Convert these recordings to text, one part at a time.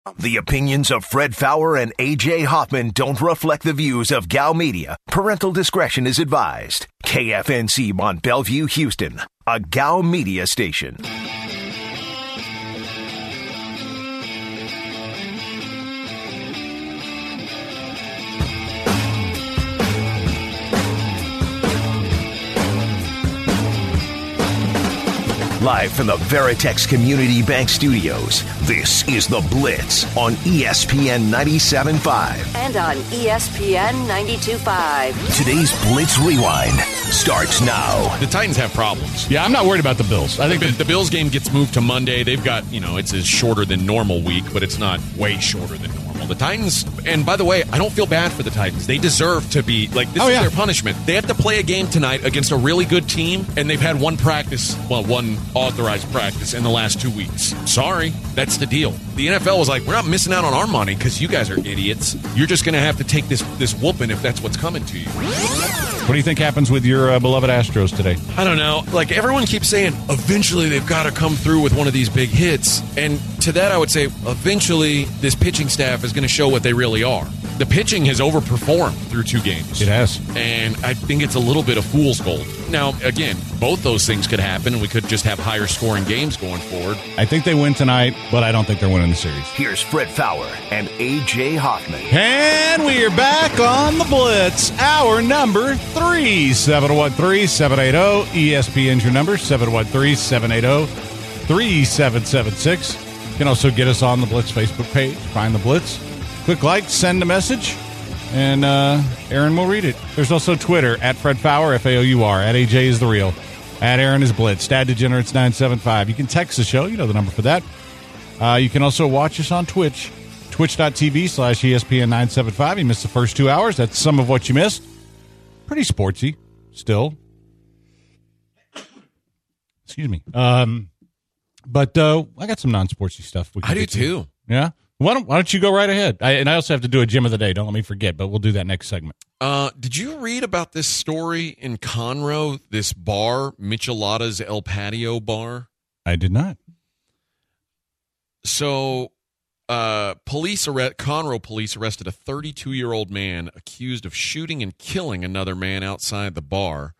The opinions of Fred Fowler and A.J. Hoffman don't reflect the views of Gal Media. Parental discretion is advised. KFNC Mont Bellevue, Houston, a Gal Media station. Live from the Veritex Community Bank Studios, this is The Blitz on ESPN 97.5. And on ESPN 92.5. Today's Blitz Rewind starts now. The Titans have problems. Yeah, I'm not worried about the Bills. I think the Bills game gets moved to Monday. They've got, it's a shorter than normal week, but it's not way shorter than normal. The Titans, and by the way, I don't feel bad for the Titans. They deserve to be, this is their punishment. They have to play a game tonight against a really good team, and they've had one authorized practice in the last 2 weeks. Sorry, that's the deal. The NFL was like, we're not missing out on our money because you guys are idiots. You're just going to have to take this whooping if that's what's coming to you. What do you think happens with your beloved Astros today? I don't know. Everyone keeps saying, eventually they've got to come through with one of these big hits. And to that, I would say, eventually this pitching staff is going to show what they really are. The pitching has overperformed through 2 games. It has. And I think it's a little bit of fool's gold. Now, again, both those things could happen, and we could just have higher scoring games going forward. I think they win tonight, but I don't think they're winning the series. Here's Fred Fowler and A.J. Hoffman. And we are back on the Blitz. Hour number 3. 713-780. ESPN's your number, 713-780-3776. You can also get us on the Blitz Facebook page. Find the Blitz. Quick like, send a message, and Aaron will read it. There's also Twitter, at Fred Fowler, F-A-O-U-R, at AJ is the real, at Aaron is Blitz, Dad Degenerates 975. You can text the show. You know the number for that. You can also watch us on Twitch, twitch.tv/ESPN 975. You missed the first 2 hours. That's some of what you missed. Pretty sportsy still. Excuse me. But I got some non-sportsy stuff. I do too. Yeah? Why don't you go right ahead? And I also have to do a gym of the day. Don't let me forget, but we'll do that next segment. Did you read about this story in Conroe, this bar, Michelada's El Patio bar? I did not. So, Conroe police arrested a 32-year-old man accused of shooting and killing another man outside the bar.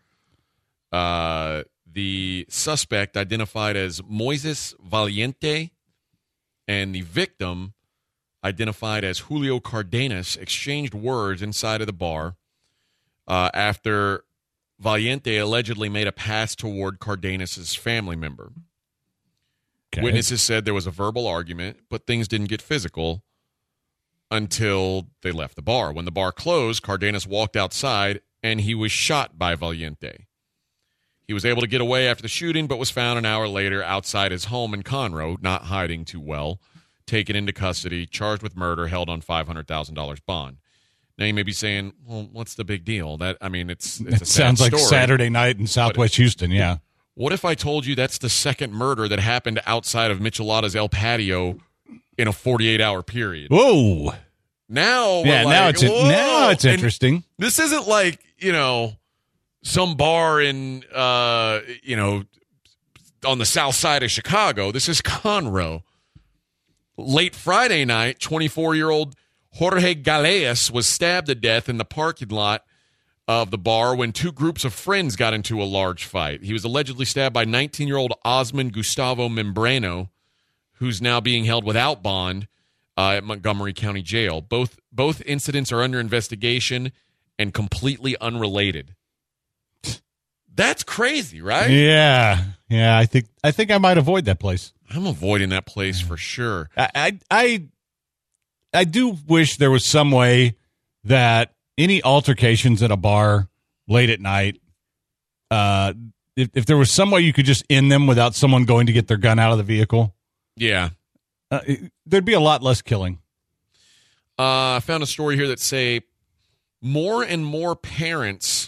The suspect, identified as Moises Valiente, and the victim, identified as Julio Cardenas, exchanged words inside of the bar after Valiente allegedly made a pass toward Cardenas' family member. Okay. Witnesses said there was a verbal argument, but things didn't get physical until they left the bar. When the bar closed, Cardenas walked outside, and he was shot by Valiente. He was able to get away after the shooting, but was found an hour later outside his home in Conroe, not hiding too well, taken into custody, charged with murder, held on $500,000 bond. Now you may be saying, well, what's the big deal? It's a sad sounds like story. Saturday night in Southwest Houston, yeah. What if I told you that's the second murder that happened outside of Michelada's El Patio in a 48-hour period? Whoa. Now it's interesting. And this isn't like, some bar in, on the south side of Chicago. This is Conroe. Late Friday night, 24-year-old Jorge Galeas was stabbed to death in the parking lot of the bar when 2 groups of friends got into a large fight. He was allegedly stabbed by 19-year-old Osman Gustavo Membrano, who's now being held without bond at Montgomery County Jail. Both incidents are under investigation and completely unrelated. That's crazy, right? Yeah. I think I might avoid that place. I'm avoiding that place for sure. I do wish there was some way that any altercations at a bar late at night, if there was some way you could just end them without someone going to get their gun out of the vehicle. Yeah. There'd be a lot less killing. I found a story here that say more and more parents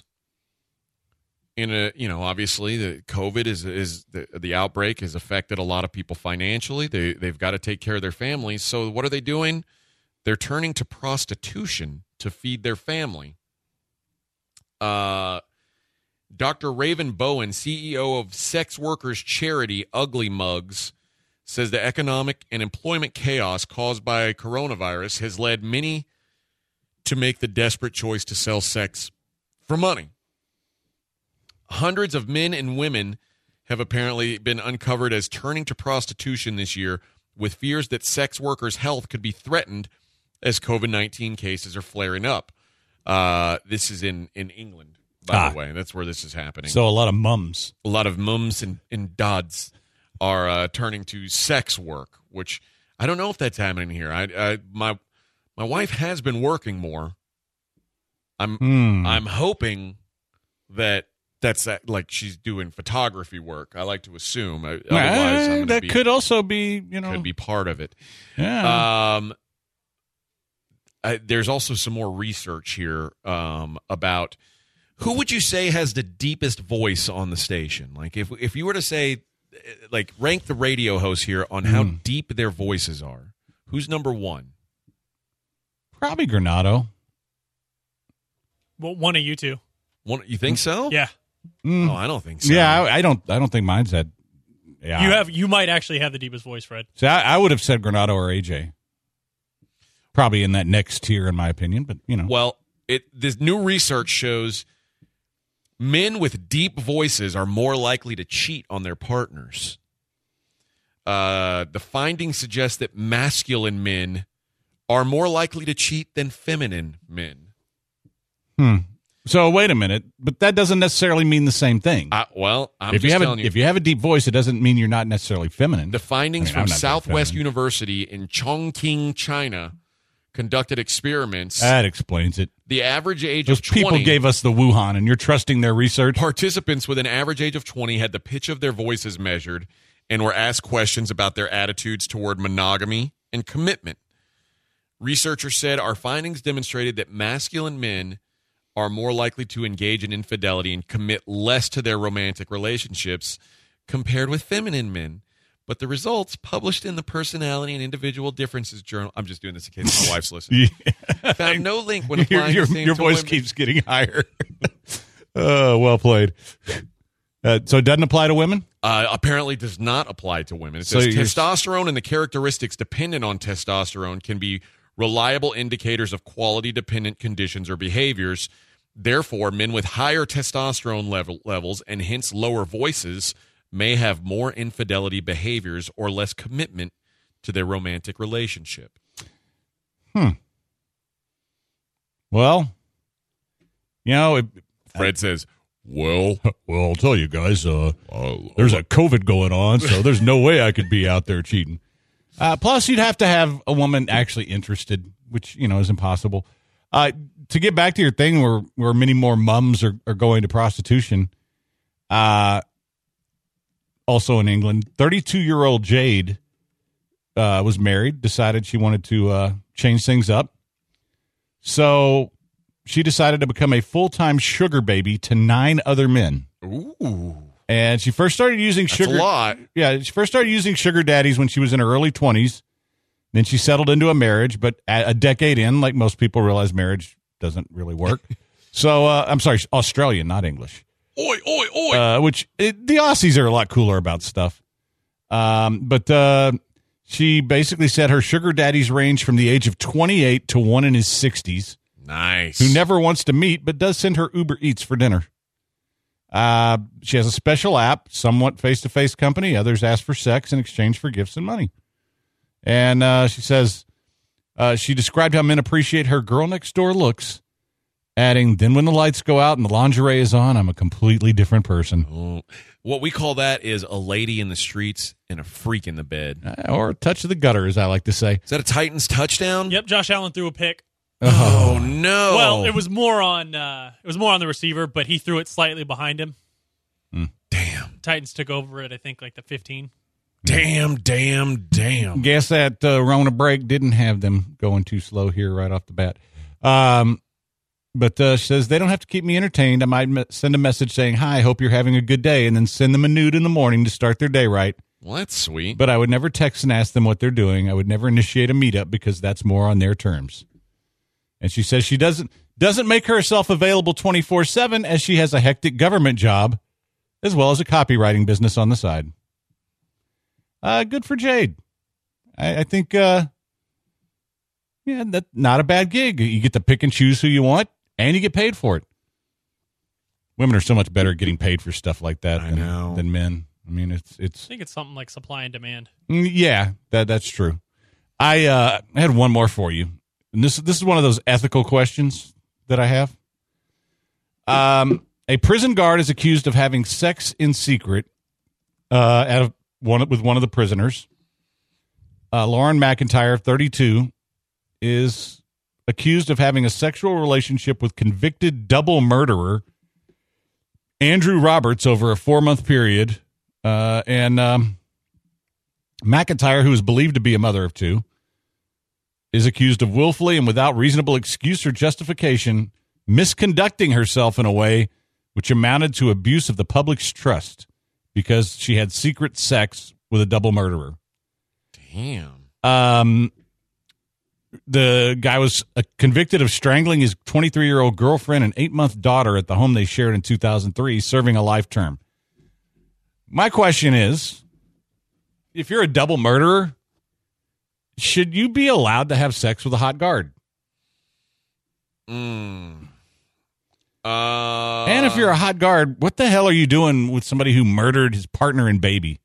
obviously the COVID is the outbreak has affected a lot of people financially. They've got to take care of their families. So what are they doing? They're turning to prostitution to feed their family. Dr. Raven Bowen, CEO of sex workers charity Ugly Mugs, says the economic and employment chaos caused by coronavirus has led many to make the desperate choice to sell sex for money. Hundreds of men and women have apparently been uncovered as turning to prostitution this year, with fears that sex workers' health could be threatened as COVID-19 cases are flaring up. This is in England, by the way. That's where this is happening. So a lot of mums. A lot of mums and dads are turning to sex work, which I don't know if that's happening here. My wife has been working more. I'm hoping that that's like she's doing photography work. I like to assume. Otherwise, that could also be, could be part of it. Yeah. There's also some more research here about who would you say has the deepest voice on the station? Like if you were to say, like, rank the radio hosts here on how deep their voices are, who's number one? Probably Granado. Well, one of you two. You think so? Yeah. Oh, I don't think so. Yeah, I don't think mine's that. Yeah. You might actually have the deepest voice, Fred. See, I would have said Granado or AJ. Probably in that next tier, in my opinion, but Well, this new research shows men with deep voices are more likely to cheat on their partners. The findings suggest that masculine men are more likely to cheat than feminine men. So wait a minute, but that doesn't necessarily mean the same thing. I'm if just telling you. If you have a deep voice, it doesn't mean you're not necessarily feminine. The findings from Southwest University in Chongqing, China, conducted experiments. That explains it. The average age Those of 20. people gave us the Wuhan, and you're trusting their research? Participants with an average age of 20 had the pitch of their voices measured and were asked questions about their attitudes toward monogamy and commitment. Researchers said our findings demonstrated that masculine men are more likely to engage in infidelity and commit less to their romantic relationships compared with feminine men. But the results published in the Personality and Individual Differences Journal, I'm just doing this in case my wife's listening, found no link when applying the same your to voice women. keeps getting higher. Well played. So it doesn't apply to women? Apparently does not apply to women. It says testosterone and the characteristics dependent on testosterone can be reliable indicators of quality-dependent conditions or behaviors. Therefore, men with higher testosterone levels and hence lower voices may have more infidelity behaviors or less commitment to their romantic relationship. Well, Fred says, well, I'll tell you guys, there's a COVID going on, so there's no way I could be out there cheating. Plus, you'd have to have a woman actually interested, which, is impossible. To get back to your thing where many more mums are going to prostitution, also in England, 32-year-old Jade was married, decided she wanted to change things up. So she decided to become a full-time sugar baby to 9 other men. ooh, And she first started using that's sugar. a lot. Yeah, she first started using sugar daddies when she was in her early 20s. Then she settled into a marriage, but a decade in, like most people realize, marriage doesn't really work. So, I'm sorry, Australian, not English. Oi, oi, oi. The Aussies are a lot cooler about stuff. But she basically said her sugar daddies range from the age of 28 to one in his 60s. Nice. Who never wants to meet, but does send her Uber Eats for dinner. She has a special app, somewhat face-to-face company. Others ask for sex in exchange for gifts and money. And she says she described how men appreciate her girl-next-door looks, adding, then when the lights go out and the lingerie is on, I'm a completely different person. Oh, what we call that is a lady in the streets and a freak in the bed. Or a touch of the gutter, as I like to say. Is that a Titans touchdown? Yep, Josh Allen threw a pick. Oh, no. Well, it was more on the receiver, but he threw it slightly behind him. Damn. Titans took over at, I think, like the 15. Damn. Guess that Rona break didn't have them going too slow here right off the bat. But she says they don't have to keep me entertained. I might send a message saying, hi, hope you're having a good day, and then send them a nude in the morning to start their day right. Well, that's sweet. But I would never text and ask them what they're doing. I would never initiate a meetup because that's more on their terms. And she says she doesn't make herself available 24/7 as she has a hectic government job as well as a copywriting business on the side. Good for Jade. I think, that's not a bad gig. You get to pick and choose who you want, and you get paid for it. Women are so much better at getting paid for stuff like that than men. I mean, it's. I think it's something like supply and demand. Yeah, that's true. I had one more for you, and this is one of those ethical questions that I have. A prison guard is accused of having sex in secret with one of the prisoners. Lauren McIntyre, 32, is accused of having a sexual relationship with convicted double murderer Andrew Roberts over a 4-month period. And McIntyre, who is believed to be a mother of 2, is accused of willfully and without reasonable excuse or justification misconducting herself in a way which amounted to abuse of the public's trust because she had secret sex with a double murderer. Damn. The guy was convicted of strangling his 23-year-old girlfriend and 8-month daughter at the home they shared in 2003, serving a life term. My question is, if you're a double murderer, should you be allowed to have sex with a hot guard? And if you're a hot guard, what the hell are you doing with somebody who murdered his partner and baby?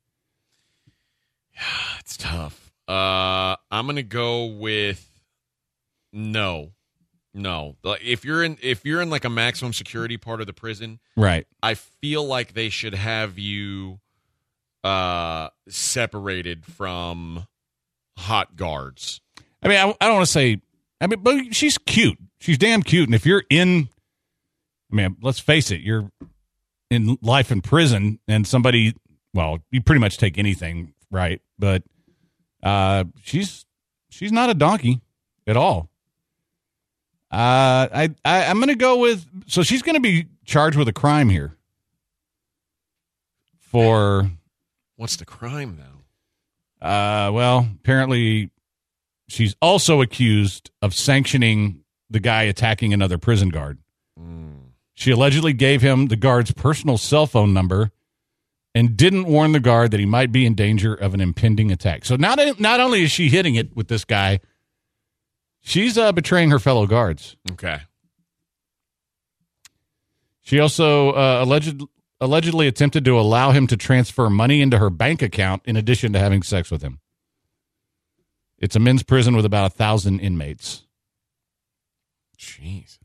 It's tough. I'm going to go with no. Like, if you're in like a maximum security part of the prison, right? I feel like they should have you separated from hot guards. I mean, I don't want to say. I mean, but she's cute. She's damn cute. And if you're in, I mean, let's face it, you're in life in prison, and somebody, well, you pretty much take anything, right? But she's not a donkey at all. I'm going to go with, so she's going to be charged with a crime here. For what's the crime though? Well, apparently she's also accused of sanctioning the guy attacking another prison guard. She allegedly gave him the guard's personal cell phone number and didn't warn the guard that he might be in danger of an impending attack. So not only is she hitting it with this guy, she's betraying her fellow guards. Okay. She also allegedly attempted to allow him to transfer money into her bank account in addition to having sex with him. It's a men's prison with about 1,000 inmates. Jeez.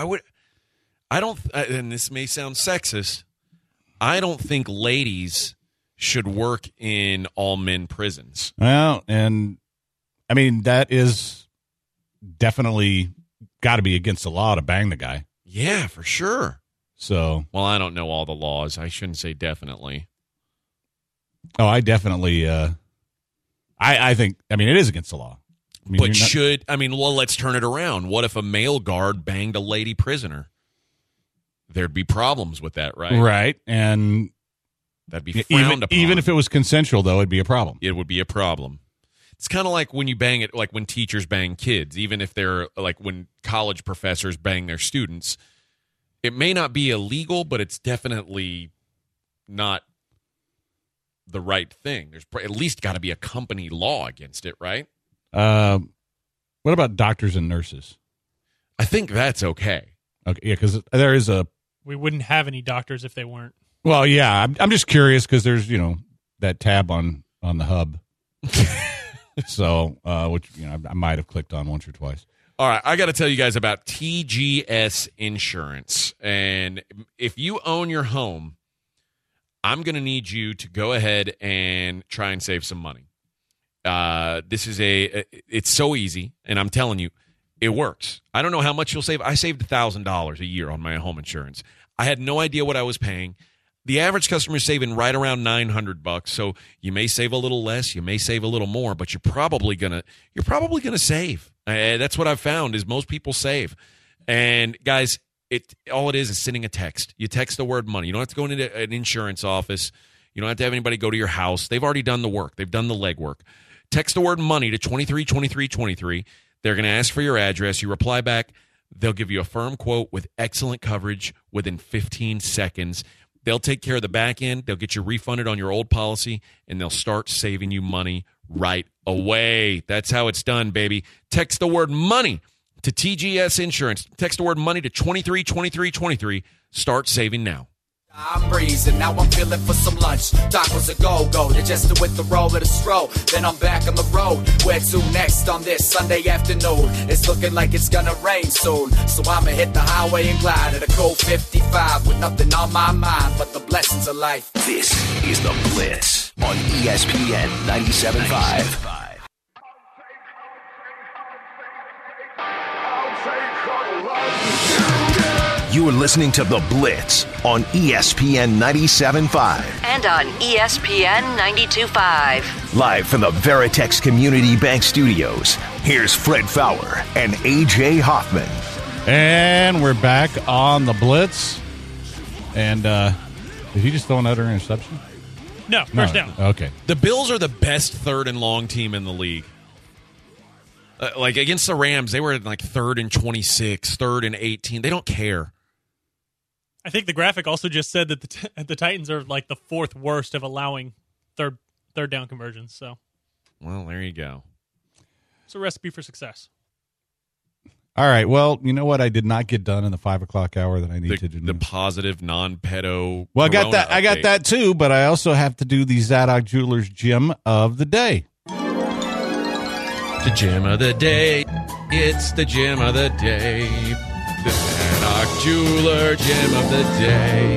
And this may sound sexist, I don't think ladies should work in all men prisons. Well, and I mean, that is definitely got to be against the law to bang the guy. Yeah, for sure. So, well, I don't know all the laws. I shouldn't say definitely. Oh, I definitely. I think. I mean, it is against the law. I mean, but well, let's turn it around. What if a male guard banged a lady prisoner? There'd be problems with that, right? Right, and that'd be frowned upon. Even if it was consensual, though, it'd be a problem. It would be a problem. It's kind of like when you bang it, like when teachers bang kids, even if they're like when college professors bang their students. It may not be illegal, but it's definitely not the right thing. There's at least got to be a company law against it, right? What about doctors and nurses? I think that's okay. Okay, yeah, because there is a. We wouldn't have any doctors if they weren't. Well, yeah, I'm just curious because there's that tab on the hub, so which I might have clicked on once or twice. All right, I got to tell you guys about TGS Insurance. And if you own your home, I'm going to need you to go ahead and try and save some money. It's so easy, and I'm telling you, it works. I don't know how much you'll save. I saved $1,000 a year on my home insurance. I had no idea what I was paying. The average customer is saving right around $900. So you may save a little less, you may save a little more, but you're probably gonna save. That's what I've found is most people save. And guys, all it is sending a text. You text the word money. You don't have to go into an insurance office. You don't have to have anybody go to your house. They've already done the work. They've done the legwork. Text the word money to 232323. They're going to ask for your address. You reply back. They'll give you a firm quote with excellent coverage within 15 seconds. They'll take care of the back end. They'll get you refunded on your old policy, and they'll start saving you money right away. That's how it's done, baby. Text the word money to TGS Insurance. Text the word money to 232323. Start saving now. I'm breezing, now I'm feeling for some lunch. Tacos a go-go, digested with the roll of the stroll. Then I'm back on the road. Where to next on this Sunday afternoon? It's looking like it's gonna rain soon. So I'ma hit the highway and glide at a cold 55 with nothing on my mind but the blessings of life. This is The Blitz on ESPN 97.5. You are listening to The Blitz on ESPN 97.5. And on ESPN 92.5. Live from the Veritex Community Bank Studios, here's Fred Faour and A.J. Hoffman. And we're back on The Blitz. And did he just throw another interception? No, first down. Okay. The Bills are the best third and long team in the league. Like against the Rams, they were like 3rd and 26, 3rd and 18. They don't care. I think the graphic also just said that the Titans are like the 4th worst of allowing third down conversions. So, well, there you go. It's a recipe for success. All right. Well, you know what? I did not get done in the 5 o'clock hour that I need to do. The positive non-pedo. Well, I got that. Update. I got that too. But I also have to do the Zadok Jewelers Gem of the Day. The gem of the day. It's the gem of the day. The Zadok Jeweler gem of the day.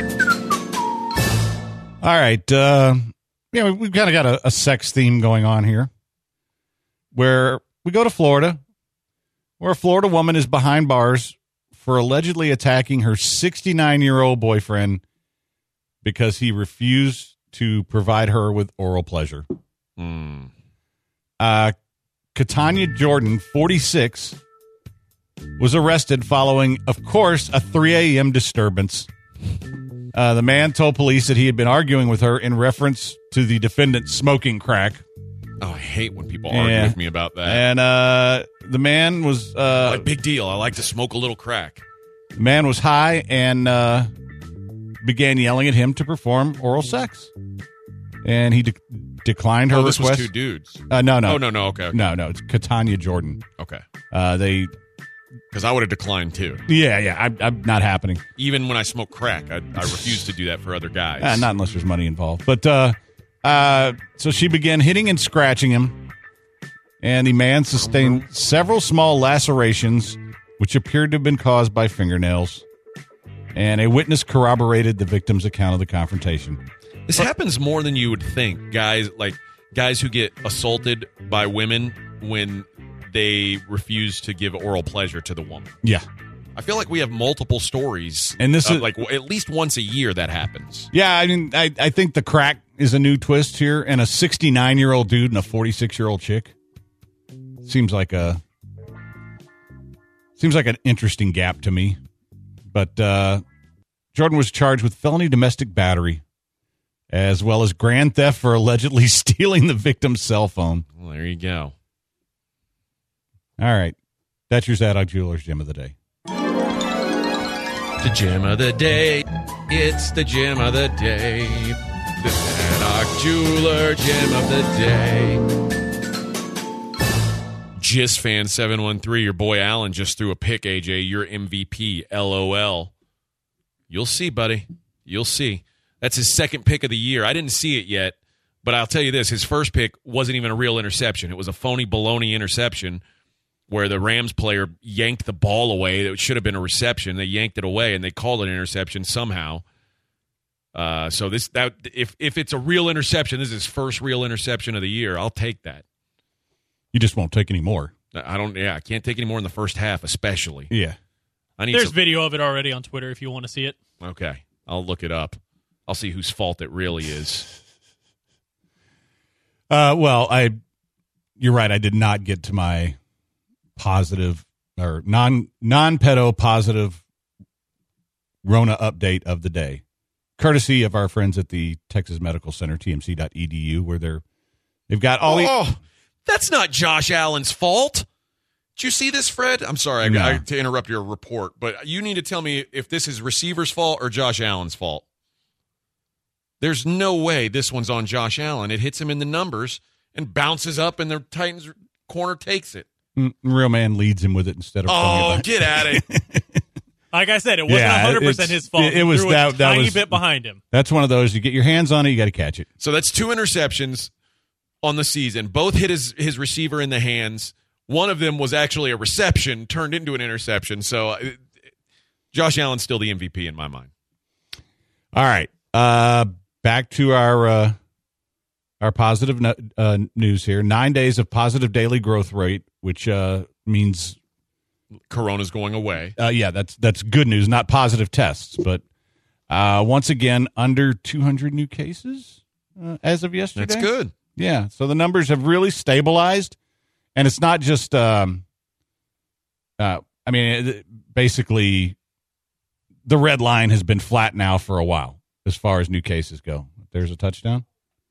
All right. We've kind of got a sex theme going on here where we go to Florida, where a Florida woman is behind bars for allegedly attacking her 69-year-old boyfriend because he refused to provide her with oral pleasure. Katanya Jordan, 46, was arrested following, of course, a 3 a.m. disturbance. The man told police that he had been arguing with her in reference to the defendant smoking crack. Oh, I hate when people argue with me about that. And the man was... big deal. I like to smoke a little crack. The man was high and began yelling at him to perform oral sex. And he declined her request. This was 2 dudes. No. Oh, no. Okay. No, it's Katanya Jordan. Okay. Because I would have declined too. Yeah. I'm not happening. Even when I smoke crack, I refuse to do that for other guys. Not unless there's money involved. But so she began hitting and scratching him, and the man sustained several small lacerations, which appeared to have been caused by fingernails. And a witness corroborated the victim's account of the confrontation. This happens more than you would think. Guys who get assaulted by women when they refuse to give oral pleasure to the woman. Yeah. I feel like we have multiple stories. And this is like at least once a year that happens. Yeah, I mean, I think the crack is a new twist here, and a 69-year-old dude and a 46-year-old chick seems like an interesting gap to me. But Jordan was charged with felony domestic battery, as well as grand theft for allegedly stealing the victim's cell phone. Well, there you go. All right. That's your Zadok Jewelers Gem of the Day. The gem of the day. It's the gem of the day. The Zadok Jeweler Gem of the Day. Gist fan 713, your boy Allen just threw a pick, AJ. You're MVP. LOL. You'll see, buddy. You'll see. That's his 2nd pick of the year. I didn't see it yet, but I'll tell you this. His first pick wasn't even a real interception. It was a phony baloney interception where the Rams player yanked the ball away. It should have been a reception. They yanked it away, and they called it an interception somehow. So if it's a real interception, this is his first real interception of the year. I'll take that. You just won't take any more. I can't take any more in the first half, especially. Yeah. There's video of it already on Twitter if you want to see it. Okay. I'll look it up. I'll see whose fault it really is. You're right. I did not get to my positive or non-pedo positive Rona update of the day, courtesy of our friends at the Texas Medical Center, tmc.edu, where they've got all that's not Josh Allen's fault. Did you see this, Fred? I'm sorry to interrupt your report, but you need to tell me if this is receiver's fault or Josh Allen's fault. There's no way this one's on Josh Allen. It hits him in the numbers and bounces up, and the Titans corner takes it. Real man leads him with it instead of Oh, get at it. Like I said, it wasn't 100% his fault. It was He threw a tiny bit behind him. That's one of those, you get your hands on it, you got to catch it. So that's 2 interceptions on the season. Both hit his receiver in the hands. One of them was actually a reception, turned into an interception. So Josh Allen's still the MVP in my mind. All right. Back to our positive news here. 9 days of positive daily growth rate, which means Corona's going away. That's good news, not positive tests. But once again, under 200 new cases as of yesterday. That's good. Yeah, so the numbers have really stabilized, and it's not just. Basically, the red line has been flat now for a while as far as new cases go. There's a touchdown.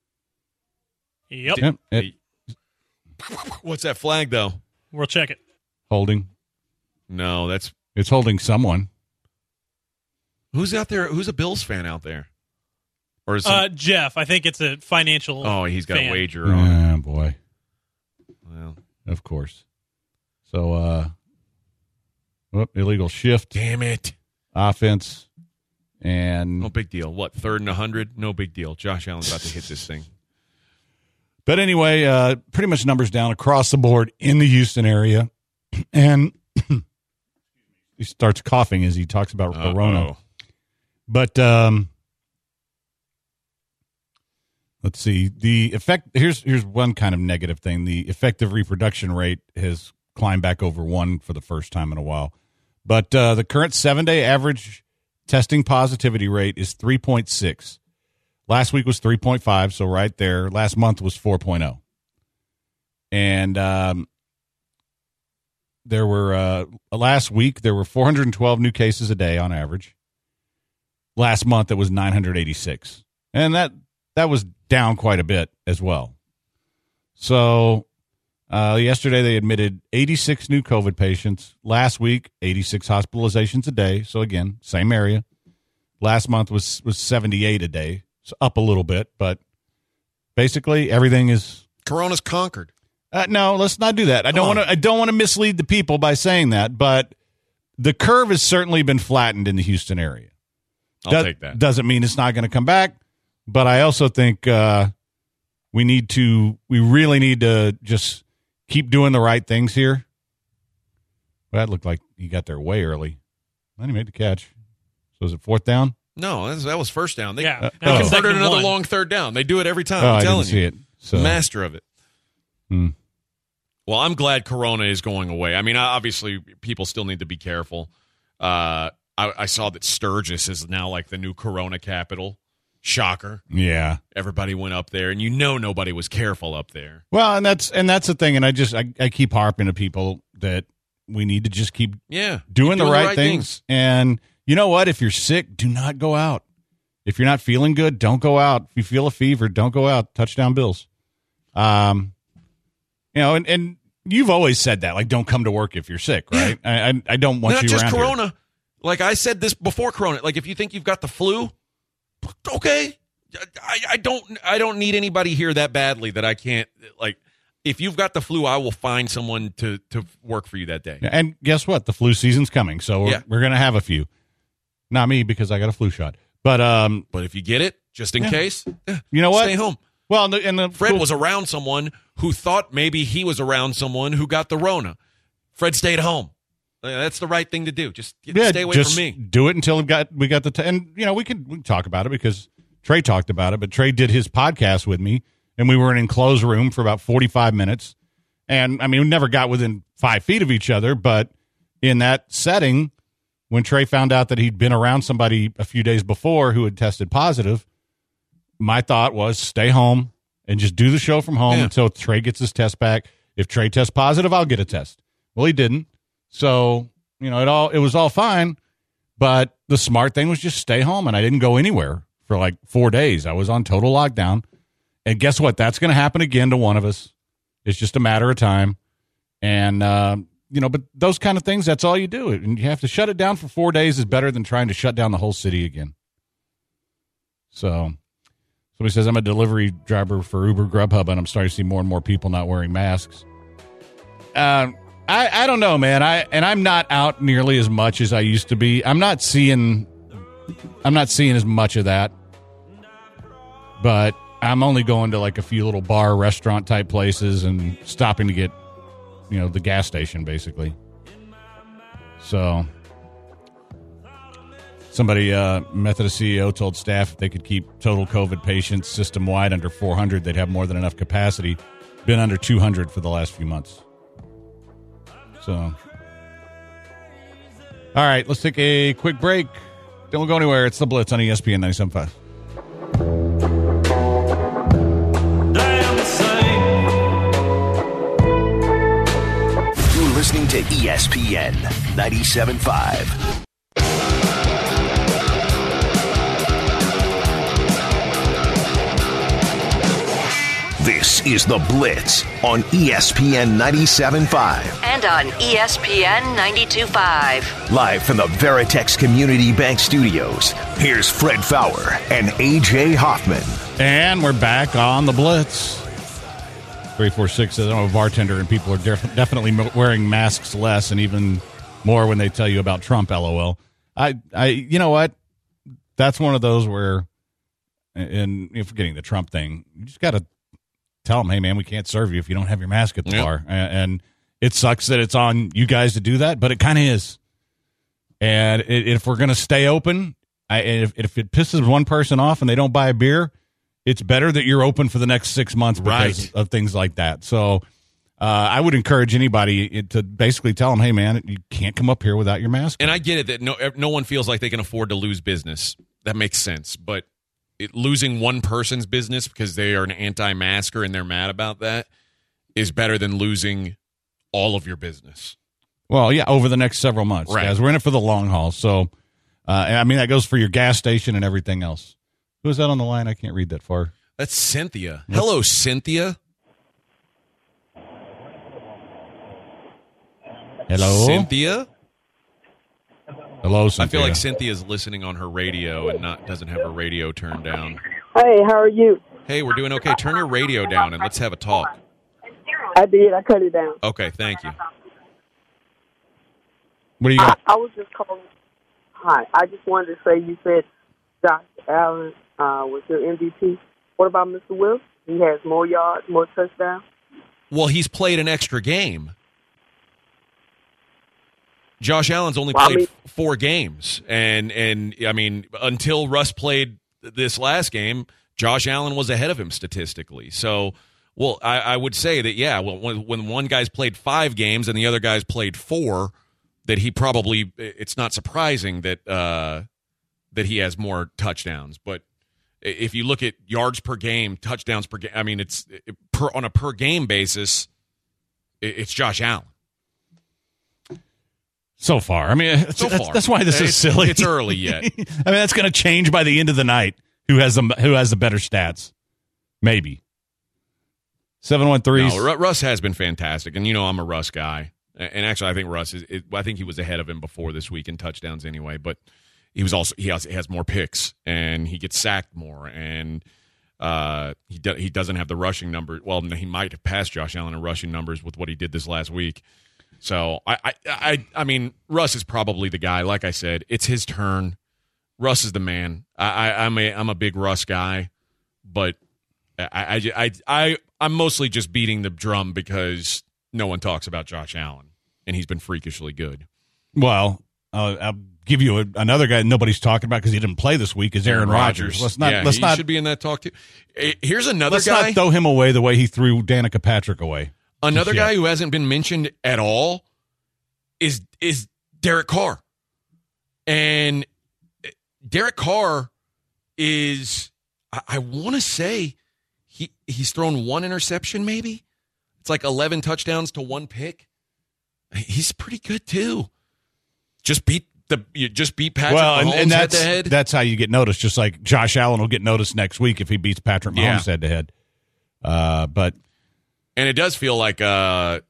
Yep. What's that flag, though? We'll check it. Holding. No, it's holding someone. Who's out there? Who's a Bills fan out there? Or is Jeff. I think it's a financial. Oh, he's got fan. a wager on it. Oh boy. Well, of course. So, illegal shift. Damn it. Offense. And no big deal. What, 3rd and 100? No big deal. Josh Allen's about to hit this thing. But anyway, pretty much numbers down across the board in the Houston area. And he starts coughing as he talks about Corona. But let's see. The effect here's one kind of negative thing. The effective reproduction rate has climbed back over 1 for the first time in a while. But the current 7-day average testing positivity rate is 3.6. Last week was 3.5, so right there. Last month was 4.0. And there were last week there were 412 new cases a day on average. Last month it was 986, and that was down quite a bit as well. So yesterday they admitted 86 new COVID patients. Last week 86 hospitalizations a day. So again, same area. Last month was 78 a day. So up a little bit, but basically everything is Corona's conquered. No, let's not do that. I don't want to mislead the people by saying that, but the curve has certainly been flattened in the Houston area. I'll take that. Doesn't mean it's not going to come back, but I also think we really need to just keep doing the right things here. Well, that looked like he got there way early. Then he made the catch. So is it 4th down? No, that was 1st down. They converted another long 3rd down. They do it every time. Oh, I'm telling I didn't see it. So. Master of it. Well, I'm glad Corona is going away. I mean, obviously, people still need to be careful. I saw that Sturgis is now like the new Corona capital. Shocker. Yeah. Everybody went up there, and nobody was careful up there. Well, and that's the thing, and I keep harping to people that we need to just keep doing the right things. And you know what? If you're sick, do not go out. If you're not feeling good, don't go out. If you feel a fever, don't go out. Touchdown Bills. And you've always said that, like, don't come to work if you're sick, right? Yeah. I don't want you around. Not just Corona. Here. Like I said this before Corona. Like, if you think you've got the flu, okay. I don't need anybody here that badly that I can't, like, if you've got the flu, I will find someone to work for you that day. And guess what? The flu season's coming, so we're going to have a few. Not me, because I got a flu shot. But if you get it, just in case, you know what? Stay home. Well, Fred was around someone who thought maybe he was around someone who got the Rona. Fred stayed home. That's the right thing to do. Just stay away from me. Do it until we got the and we can talk about it because Trey talked about it. But Trey did his podcast with me, and we were in an enclosed room for about 45 minutes. And I mean, we never got within 5 feet of each other, but in that setting, when Trey found out that he'd been around somebody a few days before who had tested positive, my thought was stay home and just do the show from home until Trey gets his test back. If Trey tests positive, I'll get a test. Well, he didn't. So, it was all fine, but the smart thing was just stay home, and I didn't go anywhere for like 4 days. I was on total lockdown. And guess what? That's going to happen again to one of us. It's just a matter of time. And, but those kind of things, that's all you do. And you have to shut it down for 4 days is better than trying to shut down the whole city again. So, Somebody says, I'm a delivery driver for Uber Grubhub, and I'm starting to see more and more people not wearing masks. I don't know, man. I'm not out nearly as much as I used to be. I'm not seeing as much of that. But I'm only going to like a few little bar, restaurant type places and stopping to get, the gas station basically. So somebody, Methodist CEO told staff if they could keep total COVID patients system wide under 400, they'd have more than enough capacity. Been under 200 for the last few months. So, all right, let's take a quick break. Don't go anywhere. It's the Blitz on ESPN 97.5. You're listening to ESPN 97.5. This is The Blitz on ESPN 97.5. And on ESPN 92.5. Live from the Veritex Community Bank Studios, here's Fred Faour and A.J. Hoffman. And we're back on The Blitz. 346 says, I'm a bartender and people are definitely wearing masks less and even more when they tell you about Trump, LOL. You know what? That's one of those where, and forgetting the Trump thing, you just got to tell them, hey, man, we can't serve you if you don't have your mask at the bar. And it sucks that it's on you guys to do that, but it kind of is. And if we're going to stay open, if it pisses one person off and they don't buy a beer, it's better that you're open for the next 6 months because of things like that. So I would encourage anybody to basically tell them, hey, man, you can't come up here without your mask. And I get it that no one feels like they can afford to lose business. That makes sense. But losing one person's business because they are an anti-masker and they're mad about that is better than losing all of your business. Well, yeah, over the next several months, guys. We're in it for the long haul. So, that goes for your gas station and everything else. Who is that on the line? I can't read that far. That's Cynthia. Hello, Cynthia. Hello? Cynthia? Hello, Cynthia. I feel like Cynthia's listening on her radio and doesn't have her radio turned down. Hey, how are you? Hey, we're doing okay. Turn your radio down and let's have a talk. I did. I cut it down. Okay, thank you. What do you got? I was just calling. Hi. I just wanted to say you said Josh Allen was your MVP. What about Mr. Wilson? He has more yards, more touchdowns. Well, he's played an extra game. Josh Allen's only played 4 games, and I mean, until Russ played this last game, Josh Allen was ahead of him statistically. So, well, I would say that, yeah, well, when one guy's played 5 games and the other guy's played 4, that he probably, it's not surprising that that he has more touchdowns. But if you look at yards per game, touchdowns per game, I mean, it's on a per game basis, it's Josh Allen. So far. I mean, that's why this is silly. It's early yet. I mean, that's going to change by the end of the night. Who has the better stats? Maybe. 713. No, Russ has been fantastic, and I'm a Russ guy. And actually, I think Russ I think he was ahead of him before this week in touchdowns anyway. But he has more picks, and he gets sacked more, and he doesn't have the rushing number. Well, he might have passed Josh Allen in rushing numbers with what he did this last week. So, I mean, Russ is probably the guy. Like I said, it's his turn. Russ is the man. I'm a big Russ guy, but I'm mostly just beating the drum because no one talks about Josh Allen, and he's been freakishly good. Well, I'll give you another guy nobody's talking about because he didn't play this week is Aaron Rodgers. Let's not should be in that talk too. Here's another let's guy. Let's not throw him away the way he threw Danica Patrick away. Another guy who hasn't been mentioned at all is Derek Carr. And Derek Carr is, I want to say, he's thrown 1 interception maybe. It's like 11 touchdowns to 1 pick. He's pretty good too. Just beat Patrick Mahomes head to head. That's how you get noticed. Just like Josh Allen will get noticed next week if he beats Patrick Mahomes head to head. But. And it does feel like the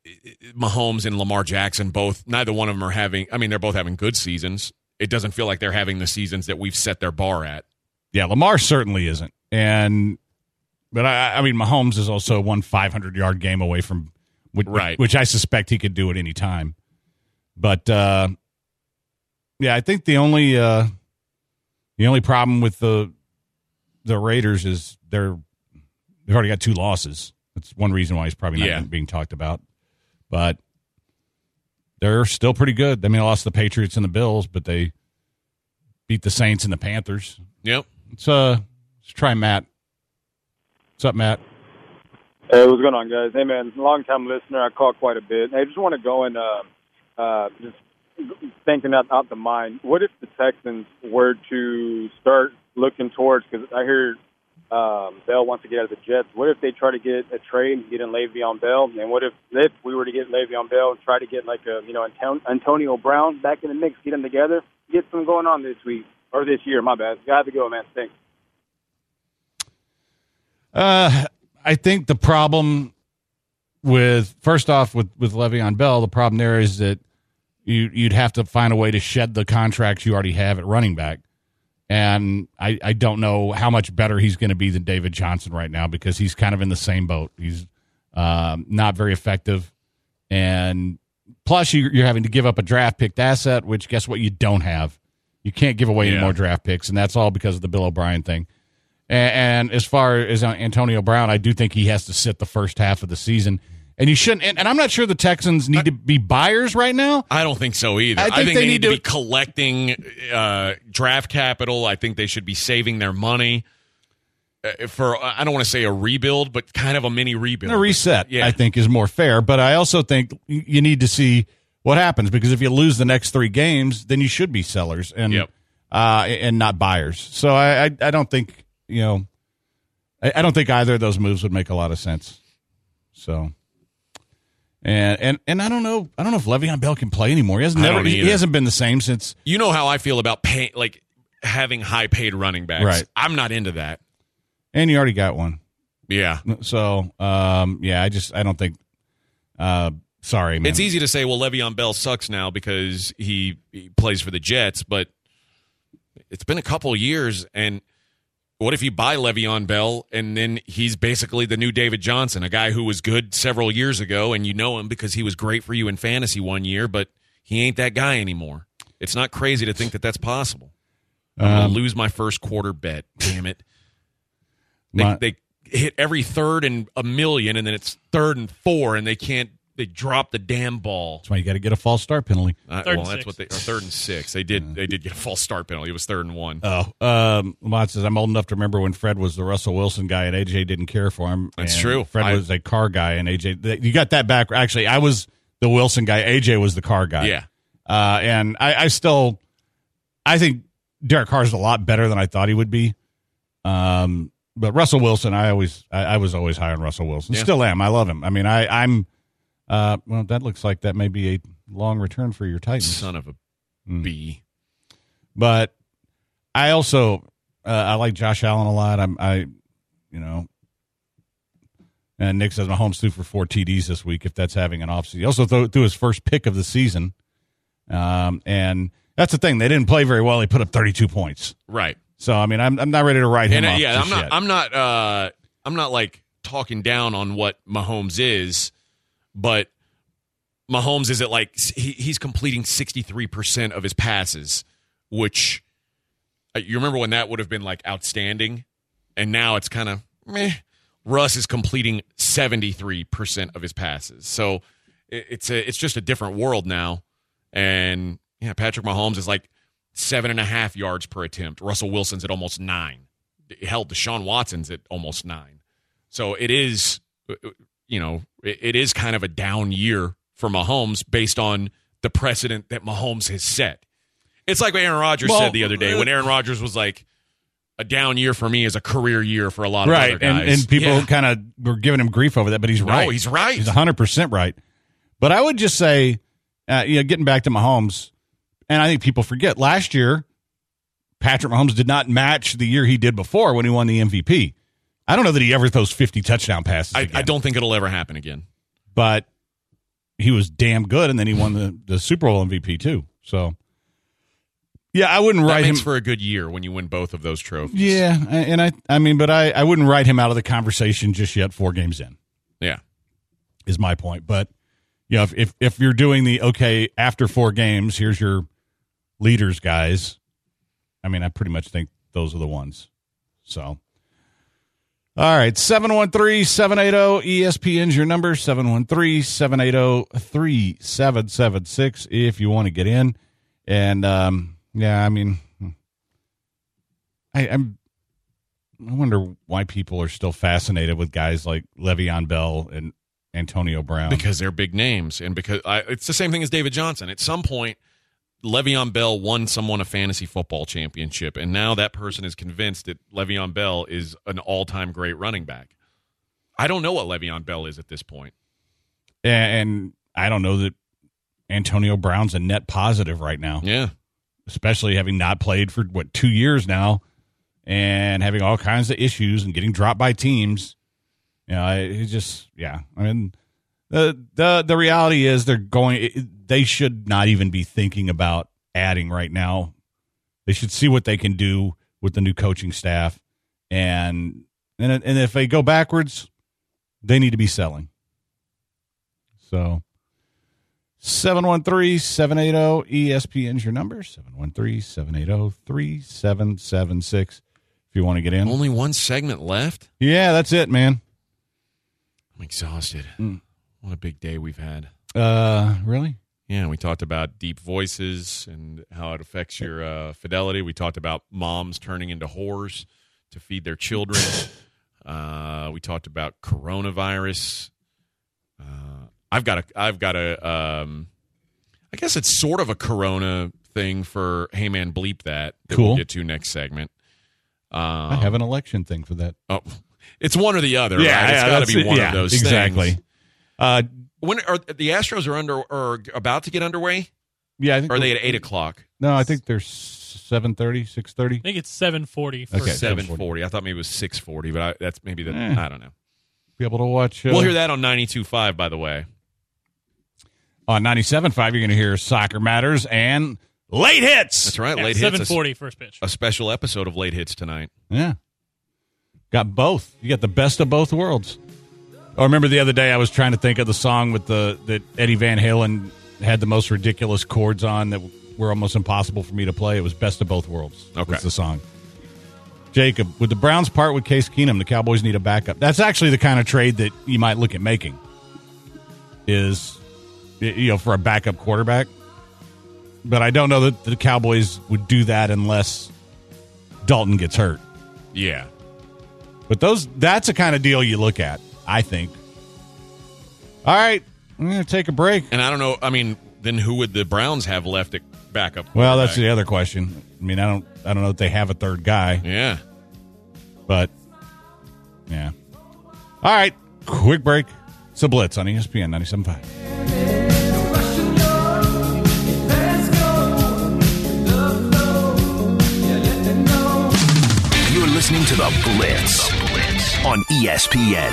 Mahomes and Lamar Jackson neither one of them are having, I mean, they're both having good seasons. It doesn't feel like they're having the seasons that we've set their bar at. Yeah, Lamar certainly isn't. But I mean, Mahomes is also one 500-yard game away from, which I suspect he could do at any time. But yeah, I think the only problem with the Raiders is they've already got 2 losses. That's one reason why he's probably not being talked about. But they're still pretty good. I mean, they lost the Patriots and the Bills, but they beat the Saints and the Panthers. Yep. Let's try Matt. What's up, Matt? Hey, what's going on, guys? Hey, man, long-time listener. I call quite a bit. I just want to go and just thinking out the mind. What if the Texans were to start looking towards, because I hear Bell wants to get out of the Jets. What if they try to get a trade and get in Le'Veon Bell? And what if we were to get Le'Veon Bell and try to get like Antonio Brown back in the mix, get them together, get some going on this week or this year? My bad. Got to go, man. Thanks. I think the problem first off with Le'Veon Bell, the problem there is that you'd have to find a way to shed the contracts you already have at running back. And I don't know how much better he's going to be than David Johnson right now, because he's kind of in the same boat. He's not very effective. And plus, you're having to give up a draft-picked asset, which guess what you don't have? You can't give away any more draft picks, and that's all because of the Bill O'Brien thing. And as far as Antonio Brown, I do think he has to sit the first half of the season. And you shouldn't. And I'm not sure the Texans need to be buyers right now. I don't think so either. I think they need to be collecting draft capital. I think they should be saving their money for, I don't want to say a rebuild, but kind of a mini rebuild. A reset, I think, is more fair. But I also think you need to see what happens, because if you lose the next 3 games, then you should be sellers and not buyers. So I don't think, I don't think either of those moves would make a lot of sense. So. And I don't know if Le'Veon Bell can play anymore. He hasn't been the same since. You know how I feel about having high paid running backs. Right. I'm not into that. And you already got one. Yeah. So I don't think. Sorry, man. It's easy to say, well, Le'Veon Bell sucks now because he plays for the Jets, but it's been a couple of years, and what if you buy Le'Veon Bell and then he's basically the new David Johnson, a guy who was good several years ago, and you know him because he was great for you in fantasy one year, but he ain't that guy anymore. It's not crazy to think that that's possible. I'm going to lose my first quarter bet. Damn it. They hit every 3rd and $1 million, and then it's 3rd and 4, and they drop the damn ball. That's why you got to get a false start penalty. That's what they 3rd and 6. They did get a false start penalty. It was 3rd and 1. Lamont says, I'm old enough to remember when Fred was the Russell Wilson guy and AJ didn't care for him. That's true. Fred was a car guy and AJ. You got that back. Actually, I was the Wilson guy. AJ was the car guy. Yeah. And I think Derek Carr's a lot better than I thought he would be. But Russell Wilson, I was always high on Russell Wilson. Yeah. Still am. I love him. I mean, I'm. Well, that looks like that may be a long return for your Titans. Son of a bee. But I also I like Josh Allen a lot. And Nick says Mahomes threw for 4 TDs this week, if that's having an offseason. He also threw his first pick of the season. And that's the thing. They didn't play very well. He put up 32 points. Right. So, I mean, I'm not ready to write him off just yet. I'm not like talking down on what Mahomes is. But Mahomes is he's completing 63% of his passes, which you remember when that would have been like outstanding, and now it's kind of meh. Russ is completing 73% of his passes, so it's just a different world now. And yeah, Patrick Mahomes is like 7.5 yards per attempt. Russell Wilson's at almost 9. Hell, Deshaun Watson's at almost 9. So it is. It is kind of a down year for Mahomes based on the precedent that Mahomes has set. It's like what Aaron Rodgers said the other day when Aaron Rodgers was like, a down year for me is a career year for a lot of other guys. And people kind of were giving him grief over that, but he's right. No, he's right. He's 100% right. But I would just say, getting back to Mahomes, and I think people forget, last year, Patrick Mahomes did not match the year he did before when he won the MVP. I don't know that he ever throws 50 touchdown passes again. I don't think it'll ever happen again. But he was damn good, and then he won the Super Bowl MVP too. So, yeah, I wouldn't write him for a good year when you win both of those trophies. Yeah, and I wouldn't write him out of the conversation just yet. 4 games in, yeah, is my point. But if you're doing the after 4 games, here's your leaders, guys. I mean, I pretty much think those are the ones. So. All right, 713-780-ESPN's your number, 713-780-3776 if you want to get in. And, I wonder why people are still fascinated with guys like Le'Veon Bell and Antonio Brown. Because they're big names, and because it's the same thing as David Johnson. At some point, Le'Veon Bell won someone a fantasy football championship, and now that person is convinced that Le'Veon Bell is an all-time great running back. I don't know what Le'Veon Bell is at this point. And I don't know that Antonio Brown's a net positive right now. Yeah. Especially having not played for, 2 years now and having all kinds of issues and getting dropped by teams. It's just, yeah. I mean, the reality is they should not even be thinking about adding right now. They should see what they can do with the new coaching staff, and if they go backwards, they need to be selling. So 713-780-ESPN's your number, 713-780-3776 if you want to get in. Only one segment left? Yeah, that's it, man. I'm exhausted. What a big day we've had. Really? Yeah, we talked about deep voices and how it affects your fidelity. We talked about moms turning into whores to feed their children. We talked about coronavirus. I've got a I guess it's sort of a corona thing for Hey Man Bleep that cool. We'll get to next segment. I have an election thing for that. Oh, it's one or the other, right? It's got to be one of those exactly. things. When are the Astros are about to get underway? Yeah, I think. Or are they at 8:00? No, I think they're 7:30, 6:30. I think it's 7:40. Okay, 7:40. I thought maybe it was 6:40, but that's maybe I don't know. Be able to watch. We'll hear that on 92.5, by the way. On 97.5, you're going to hear Soccer Matters and Late Hits. That's right, yeah, Late 7:40 Hits. first pitch. A special episode of Late Hits tonight. Yeah, got both. You got the best of both worlds. I remember the other day I was trying to think of the song with that Eddie Van Halen had the most ridiculous chords on that were almost impossible for me to play. It was Best of Both Worlds. Okay. That's the song. Jacob, with the Browns part with Case Keenum, the Cowboys need a backup. That's actually the kind of trade that you might look at making is, for a backup quarterback. But I don't know that the Cowboys would do that unless Dalton gets hurt. Yeah. But that's the kind of deal you look at, I think. All right, I'm going to take a break. And I don't know, then who would the Browns have left at backup? Well, that's the other question. I don't know if they have a third guy. Yeah. But, yeah. All right, quick break. It's the Blitz on ESPN 97.5. You're listening to The Blitz, on ESPN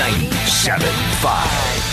97.5.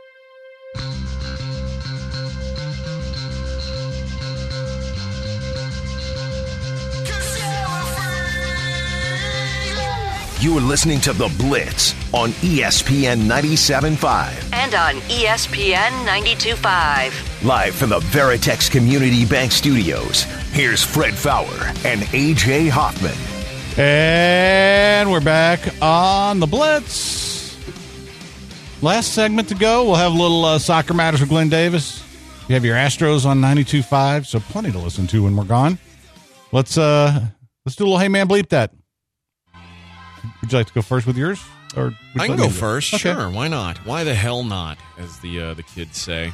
You're listening to The Blitz on ESPN 97.5. And on ESPN 92.5. Live from the Veritex Community Bank Studios, here's Fred Fowler and A.J. Hoffman. And we're back on The Blitz. Last segment to go. We'll have a little Soccer Matters with Glenn Davis. You have your Astros on 92.5, so plenty to listen to when we're gone. Let's do a little Hey Man Bleep That. Would you like to go first with yours? Or I can go first. Okay. Sure, why not? Why the hell not, as the kids say.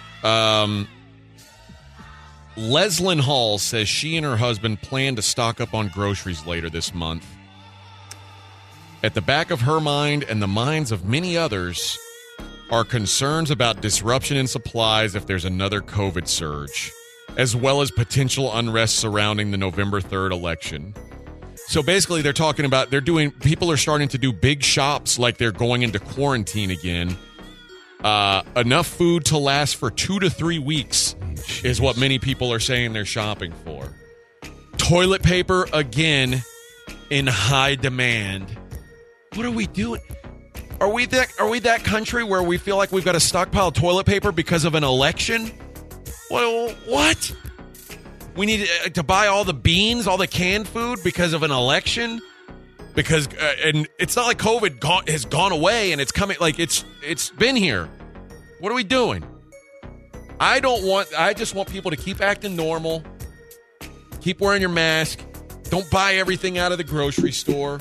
Leslyn Hall says she and her husband plan to stock up on groceries later this month. At the back of her mind and the minds of many others are concerns about disruption in supplies if there's another COVID surge, as well as potential unrest surrounding the November 3rd election. So basically, they're talking about people are starting to do big shops like they're going into quarantine again. enough food to last for 2 to 3 weeks is what many people are saying they're shopping for. Toilet paper, again, in high demand. What are we doing? Are we that country where we feel like we've got to stockpile toilet paper because of an election? Well, what? We need to buy all the beans, all the canned food because of an election? Because and it's not like COVID has gone away and it's coming, like it's been here. What are we doing? I just want people to keep acting normal. Keep wearing your mask. Don't buy everything out of the grocery store.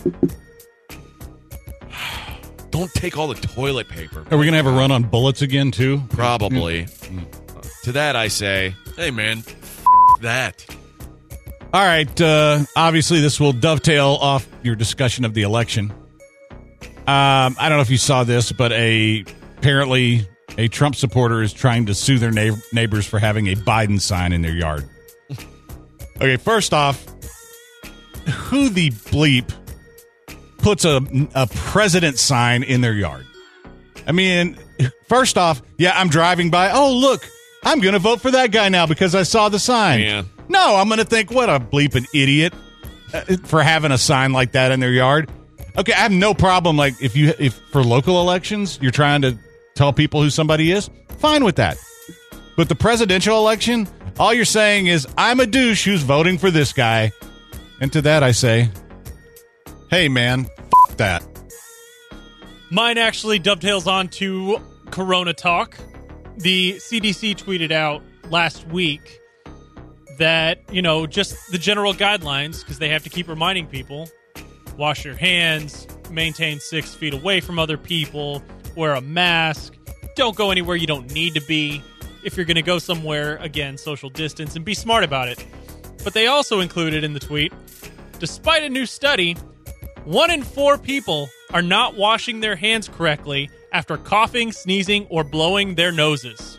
Don't take all the toilet paper. Are we going to have a run on bullets again, too? Probably. To that I say, hey, man, that. All right. Obviously, this will dovetail off your discussion of the election. I don't know if you saw this, but apparently a Trump supporter is trying to sue their neighbors for having a Biden sign in their yard. Okay, first off, who the bleep puts a president sign in their yard? I mean, first off, yeah, I'm driving by. Oh, look, I'm going to vote for that guy now because I saw the sign. Yeah. No, I'm going to think, what a bleeping idiot for having a sign like that in their yard. Okay, I have no problem. Like, if for local elections, you're trying to tell people who somebody is, fine with that. But the presidential election, all you're saying is, I'm a douche who's voting for this guy. And to that I say, hey, man, f*** that. Mine actually dovetails on to Corona talk. The CDC tweeted out last week that, just the general guidelines, because they have to keep reminding people, wash your hands, maintain 6 feet away from other people, wear a mask, don't go anywhere you don't need to be. If you're going to go somewhere, again, social distance, and be smart about it. But they also included in the tweet, despite a new study, 1 in 4 people are not washing their hands correctly after coughing, sneezing, or blowing their noses.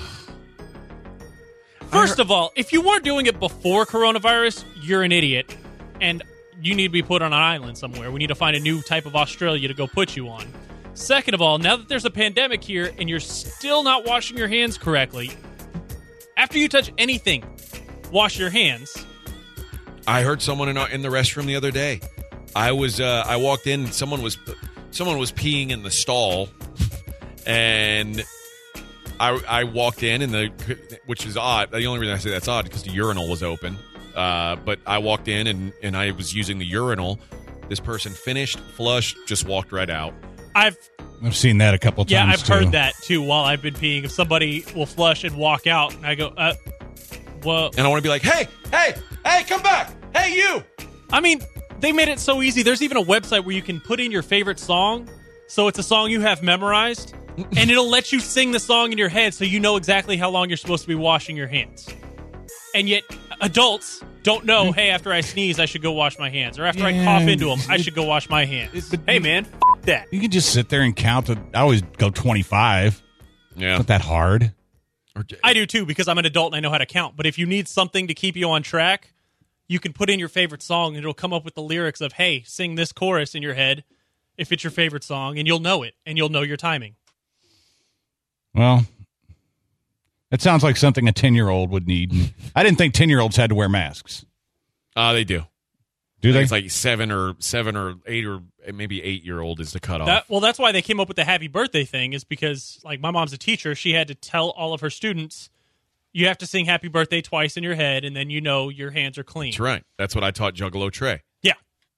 First of all, if you weren't doing it before coronavirus, you're an idiot. And you need to be put on an island somewhere. We need to find a new type of Australia to go put you on. Second of all, now that there's a pandemic here and you're still not washing your hands correctly, after you touch anything, wash your hands. I heard someone in the restroom the other day. I walked in and someone was peeing in the stall, and I walked in which is odd. The only reason I say that's odd is because the urinal was open. But I walked in and I was using the urinal. This person finished, flushed, just walked right out. I've seen that a couple times. Yeah, I've too. heard that too while I've been peeing. If somebody will flush and walk out, and I go, well. And I want to be like, hey, come back. Hey, you. I mean, they made it so easy. There's even a website where you can put in your favorite song. So it's a song you have memorized, and it'll let you sing the song in your head so you know exactly how long you're supposed to be washing your hands. And yet, adults don't know, hey, after I sneeze, I should go wash my hands. Or after I cough into them, I should go wash my hands. Hey, man, f*** that. You can just sit there and count. I always go 25. Yeah. Not that hard. I do, too, because I'm an adult and I know how to count. But if you need something to keep you on track, you can put in your favorite song, and it'll come up with the lyrics of, hey, sing this chorus in your head if it's your favorite song, and you'll know it, and you'll know your timing. Well, it sounds like something a 10-year-old would need. I didn't think 10-year-olds had to wear masks. They do. Do they? It's like 7 or 8 or maybe 8-year-old is the cutoff. That's why they came up with the happy birthday thing, is because, like, my mom's a teacher. She had to tell all of her students, you have to sing happy birthday twice in your head, and then you know your hands are clean. That's right. That's what I taught Juggalo Trey. Yeah.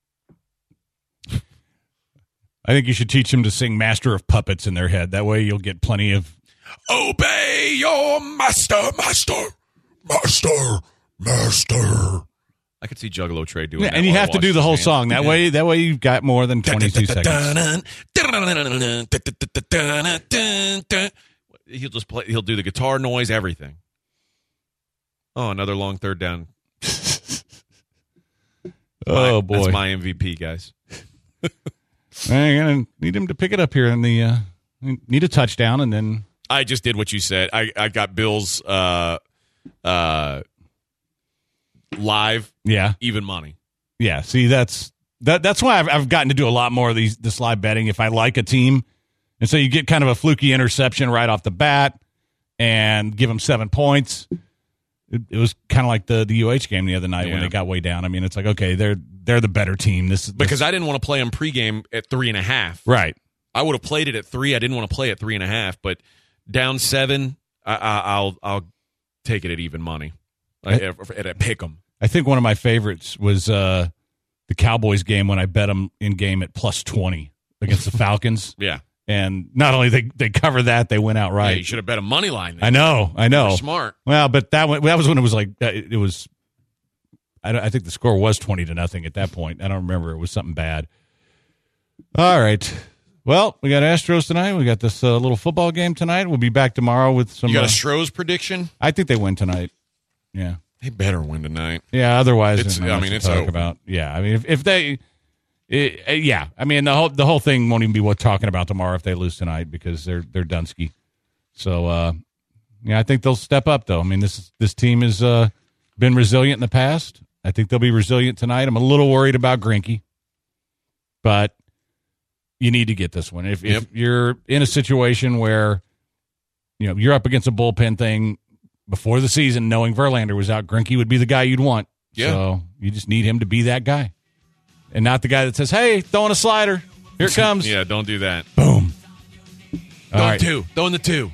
I think you should teach them to sing Master of Puppets in their head. That way you'll get plenty of... Obey your master, master, master, master. I could see Juggalo Trey doing that. And you have to do the whole song. That way you've got more than 22 seconds. He'll just play. He'll do the guitar noise, everything. Oh, another long third down. Oh, boy. That's my MVP, guys. I'm going to need him to pick it up here in the... need a touchdown, and then... I just did what you said. I got Bill's live, even money. Yeah, see, that's why I've gotten to do a lot more of this live betting. If I like a team And so you get kind of a fluky interception right off the bat and give them 7 points. It was kind of like the UH game the other night when they got way down. I mean, it's like, okay, they're the better team. Because I didn't want to play them pregame at 3.5. Right. I would have played it at 3. I didn't want to play at 3.5, but down 7, I'll take it at even money. At a pick 'em. I think one of my favorites was the Cowboys game when I bet them in game at plus 20 against the Falcons. Yeah. And not only they cover that, they went out right. Yeah, you should have bet a money line. I know. You're smart. Well, but that was when it was like it was. I think the score was 20-0 at that point. I don't remember. It was something bad. All right. Well, we got Astros tonight. We got this little football game tonight. We'll be back tomorrow with some. You got a Stros prediction? I think they win tonight. Yeah. They better win tonight. Yeah. Otherwise, it's talk over. About. Yeah. I mean, if they. Yeah, I mean the whole thing won't even be worth talking about tomorrow if they lose tonight because they're Dunsky. So I think they'll step up though. I mean this team has been resilient in the past. I think they'll be resilient tonight. I'm a little worried about Greinke, but you need to get this one. If you're in a situation where you're up against a bullpen thing before the season, knowing Verlander was out, Greinke would be the guy you'd want. Yeah. So you just need him to be that guy. And not the guy that says, hey, throwing a slider. Here it comes. Yeah, don't do that. Boom. Throwing the 2.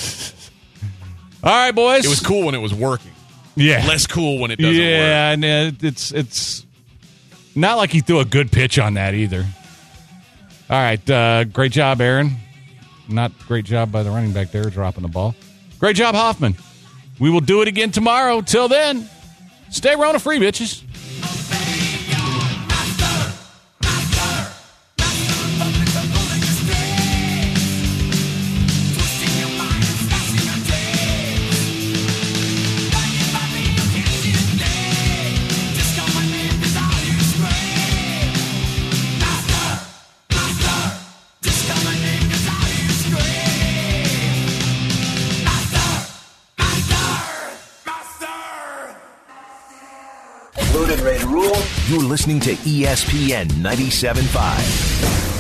All right, boys. It was cool when it was working. Yeah. Less cool when it doesn't work. Yeah, and it's not like he threw a good pitch on that either. All right, great job, Aaron. Not great job by the running back there dropping the ball. Great job, Hoffman. We will do it again tomorrow. Till then, stay Rona free, bitches. You're listening to ESPN 97.5.